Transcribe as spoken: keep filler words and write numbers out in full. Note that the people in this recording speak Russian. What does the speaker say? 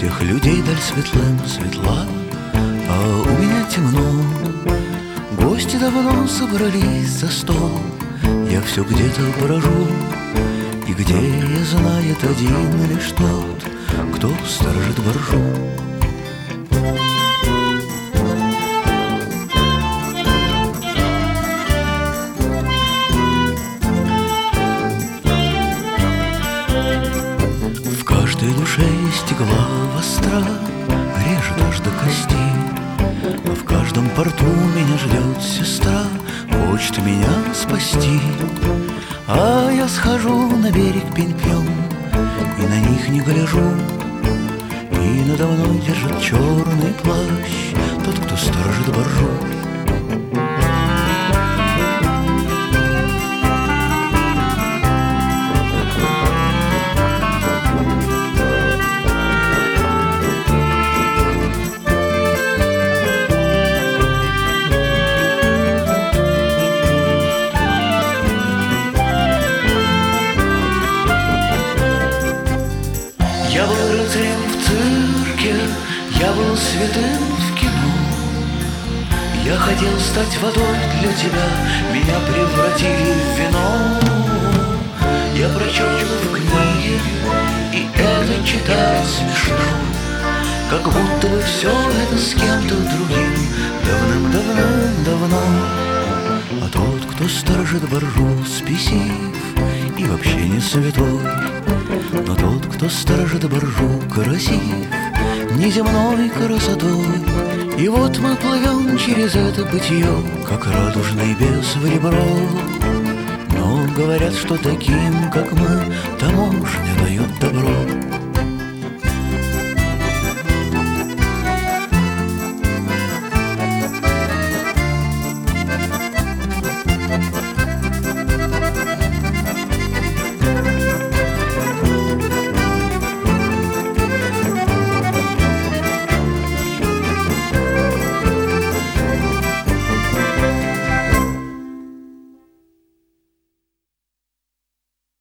всех людей даль светлым светла, а у меня темно. Гости давно собрались за стол, я все где-то брожу, и где я знает один лишь тот, кто сторожит боржу. В каждой душе есть игла востра, режет аж до костей, а в каждом порту меня ждет сестра, хочет меня спасти. А я схожу на берег Пинпён и на них не гляжу, и надо мной держит черный плащ тот, кто сторожит боржу. Я был рыцарем в цирке, я был святым в кино. Я хотел стать водой для тебя, меня превратили в вино. Я прочел в книге, и это читать смешно, как будто бы все это с кем-то другим давным-давным-давно. А тот, кто сторожит боржу, спесив и вообще не святой, но тот, кто сторожит боржу, красив неземной красотой. И вот мы плывем через это бытие, как радужный бес в ребро. Но говорят, что таким, как мы, таможня